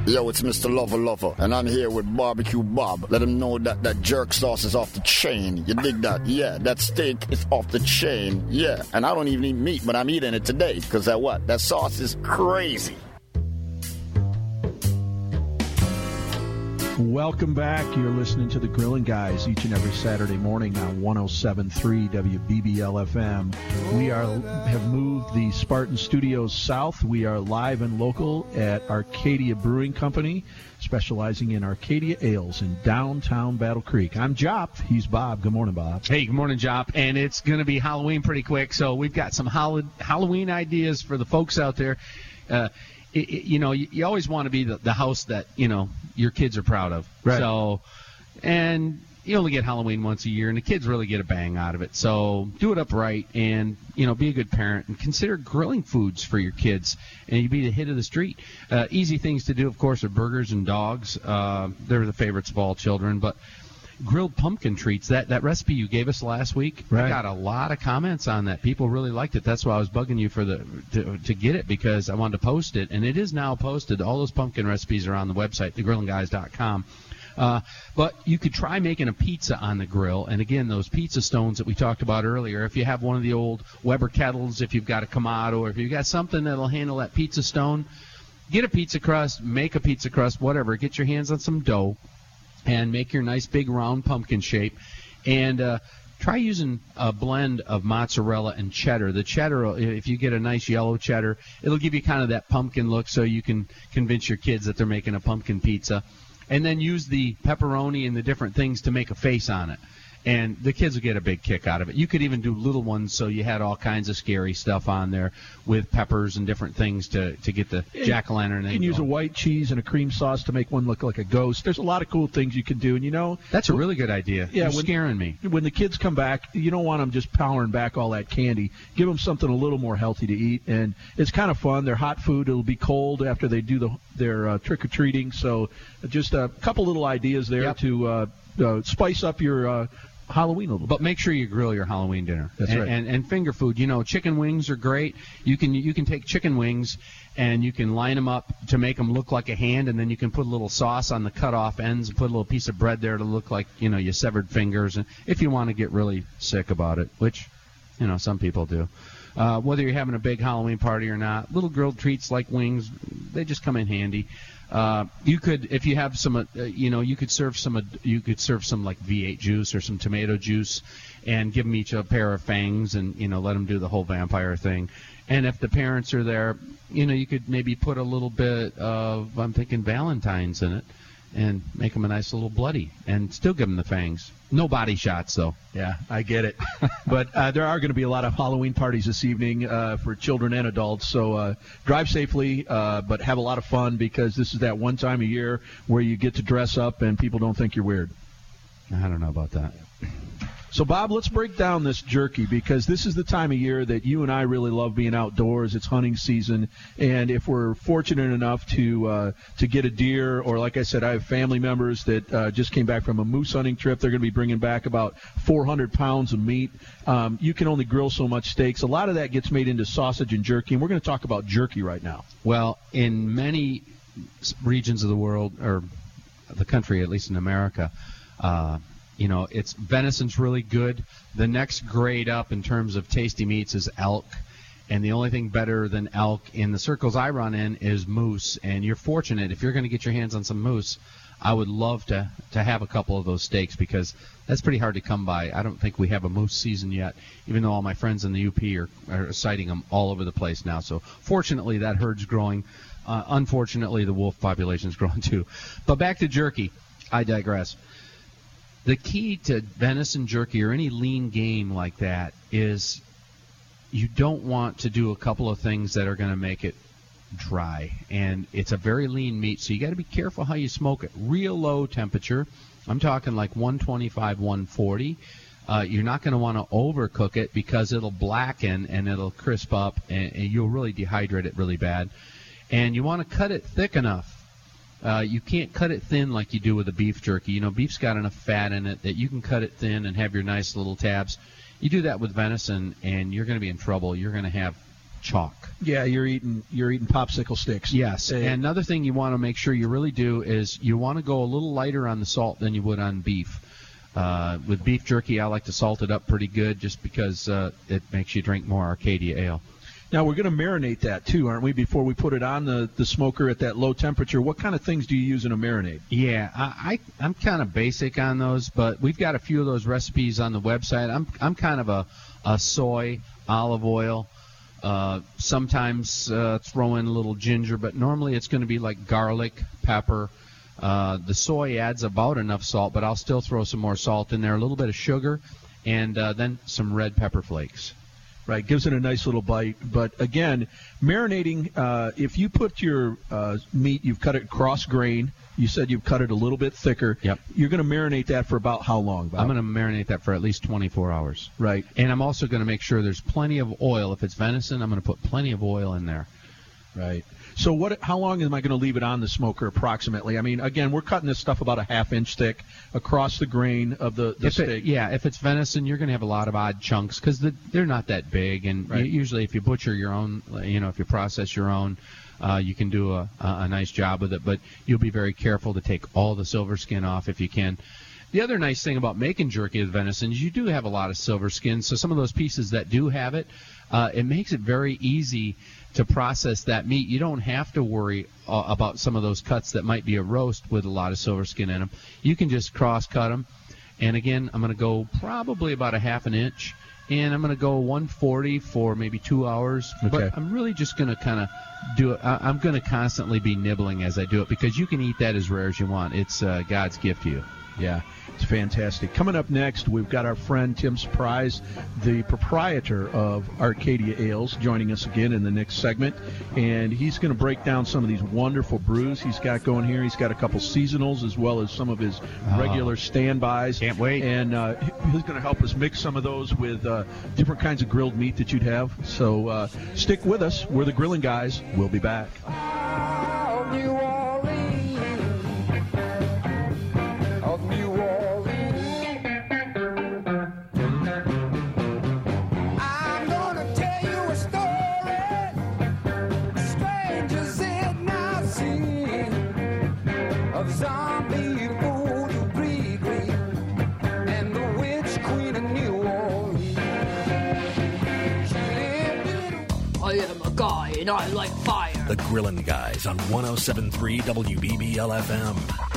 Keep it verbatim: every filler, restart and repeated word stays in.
Yo, it's Mister Lover Lover, and I'm here with Barbecue Bob. Let him know that that jerk sauce is off the chain. You dig that? Yeah, that steak is off the chain. Yeah, and I don't even eat meat, but I'm eating it today, because that what? That sauce is crazy. Welcome back. You're listening to the Grilling Guys each and every Saturday morning on one oh seven point three W B B L F M. We are have moved the Spartan Studios south. We are live and local at Arcadia Brewing Company, specializing in Arcadia ales in downtown Battle Creek. I'm Jop. He's Bob. Good morning, Bob. Hey, good morning, Jop. And it's going to be Halloween pretty quick, so we've got some Hall- Halloween ideas for the folks out there. Uh, It, it, you know, you, you always want to be the, the house that, you know, your kids are proud of. Right. So, and you only get Halloween once a year, and the kids really get a bang out of it. So do it upright and, you know, be a good parent and consider grilling foods for your kids, and you'd be the hit of the street. Uh, easy things to do, of course, are burgers and dogs. Uh, they're the favorites of all children, but grilled pumpkin treats, that, that recipe you gave us last week, right. I got a lot of comments on that. People really liked it. That's why I was bugging you for the to, to get it, because I wanted to post it, and it is now posted. All those pumpkin recipes are on the website, the grilling guys dot com. Uh, but you could try making a pizza on the grill, and again, those pizza stones that we talked about earlier, if you have one of the old Weber kettles, if you've got a Kamado, or if you've got something that'll handle that pizza stone, get a pizza crust, make a pizza crust, whatever. Get your hands on some dough, and make your nice big round pumpkin shape, and uh, try using a blend of mozzarella and cheddar. The cheddar, if you get a nice yellow cheddar, it'll give you kind of that pumpkin look, so you can convince your kids that they're making a pumpkin pizza. And then use the pepperoni and the different things to make a face on it. And the kids will get a big kick out of it. You could even do little ones, so you had all kinds of scary stuff on there with peppers and different things to, to get the jack-o'-lantern. You can use a white cheese and a cream sauce to make one look like a ghost. There's a lot of cool things you can do. And, you know, that's a really good idea. Yeah, You're when, scaring me. When the kids come back, you don't want them just powering back all that candy. Give them something a little more healthy to eat. And it's kind of fun. They're hot food. It'll be cold after they do the, their uh, trick-or-treating. So just a couple little ideas there yep. to uh, uh, spice up your uh, Halloween a little bit. But make sure you grill your Halloween dinner. That's and, right. And, and finger food. You know, chicken wings are great. You can you can take chicken wings and you can line them up to make them look like a hand, and then you can put a little sauce on the cut off ends and put a little piece of bread there to look like, you know, you severed fingers. And if you want to get really sick about it, which, you know, some people do. Uh, whether you're having a big Halloween party or not, little grilled treats like wings, they just come in handy. Uh, you could, if you have some, uh, you know, you could serve some, uh, you could serve some like V eight juice or some tomato juice, and give them each a pair of fangs, and you know, let them do the whole vampire thing. And if the parents are there, you know, you could maybe put a little bit of, I'm thinking Valentine's in it, and make them a nice little bloody, and still give them the fangs. No body shots, though. Yeah, I get it. But uh, there are going to be a lot of Halloween parties this evening uh, for children and adults. So uh, drive safely, uh, but have a lot of fun, because this is that one time a year where you get to dress up and people don't think you're weird. I don't know about that. So, Bob, let's break down this jerky, because this is the time of year that you and I really love being outdoors. It's hunting season, and if we're fortunate enough to uh, to get a deer, or like I said, I have family members that uh, just came back from a moose hunting trip. They're going to be bringing back about four hundred pounds of meat. Um, you can only grill so much steaks. A lot of that gets made into sausage and jerky, and we're going to talk about jerky right now. Well, in many regions of the world, or the country, at least in America, uh, you know, it's venison's really good. The next grade up in terms of tasty meats is elk, and the only thing better than elk in the circles I run in is moose. And you're fortunate if you're going to get your hands on some moose. I would love to to have a couple of those steaks, because that's pretty hard to come by. I don't think we have a moose season yet, even though all my friends in the U P are, are sighting them all over the place now. So fortunately, that herd's growing. Uh, unfortunately, the wolf population's growing too. But back to jerky. I digress. The key to venison jerky or any lean game like that is you don't want to do a couple of things that are going to make it dry. And it's a very lean meat, so you got to be careful how you smoke it. Real low temperature. I'm talking like one twenty-five, one forty. Uh, you're not going to want to overcook it, because it'll blacken and it'll crisp up, and, and you'll really dehydrate it really bad. And you want to cut it thick enough. Uh, you can't cut it thin like you do with a beef jerky. You know, beef's got enough fat in it that you can cut it thin and have your nice little tabs. You do that with venison, and you're going to be in trouble. You're going to have chalk. Yeah, you're eating you're eating popsicle sticks. Yes, Uh, and another thing you want to make sure you really do is you want to go a little lighter on the salt than you would on beef. Uh, with beef jerky, I like to salt it up pretty good just because uh, it makes you drink more Arcadia Ale. Now, we're going to marinate that, too, aren't we, before we put it on the, the smoker at that low temperature? What kind of things do you use in a marinade? Yeah, I, I, I'm kind of basic on those, but we've got a few of those recipes on the website. I'm I'm kind of a, a soy, olive oil, uh, sometimes uh, throw in a little ginger, but normally it's going to be like garlic, pepper. Uh, the soy adds about enough salt, but I'll still throw some more salt in there, a little bit of sugar, and uh, then some red pepper flakes. Right, gives it a nice little bite. But again, marinating, uh, if you put your uh, meat, you've cut it cross grain, you said you've cut it a little bit thicker. Yep. You're going to marinate that for about how long, Bob? I'm going to marinate that for at least twenty-four hours. Right. And I'm also going to make sure there's plenty of oil. If it's venison, I'm going to put plenty of oil in there. Right. So what? How long am I going to leave it on the smoker approximately? I mean, again, we're cutting this stuff about a half inch thick across the grain of the, the if steak. It, yeah, if it's venison, you're going to have a lot of odd chunks because the, they're not that big. And Right. you, usually if you butcher your own, you know, if you process your own, uh, you can do a, a, a nice job with it. But you'll be very careful to take all the silver skin off if you can. The other nice thing about making jerky with venison is you do have a lot of silver skin. So some of those pieces that do have it, uh, it makes it very easy to process that meat. You don't have to worry uh, about some of those cuts that might be a roast with a lot of silver skin in them. You can just cross-cut them. And, again, I'm going to go probably about a half an inch. And I'm going to go one forty for maybe two hours. Okay. But I'm really just going to kind of do it. I, I'm going to constantly be nibbling as I do it because you can eat that as rare as you want. It's uh, God's gift to you. Yeah, it's fantastic. Coming up next, we've got our friend Tim Surprise, the proprietor of Arcadia Ales, joining us again in the next segment. And he's going to break down some of these wonderful brews he's got going here. He's got a couple seasonals as well as some of his regular standbys. Can't wait. And uh, he's going to help us mix some of those with uh, different kinds of grilled meat that you'd have. So uh, stick with us. We're the Grilling Guys. We'll be back. Oh, New Orleans. Of New Orleans. I'm gonna tell you a story strangers had not seen of zombie voodoo Gregory and the witch queen of New Orleans. She lived in I am a guy and I like fire. The Grillin' Guys on one oh seven point three W B B L F M.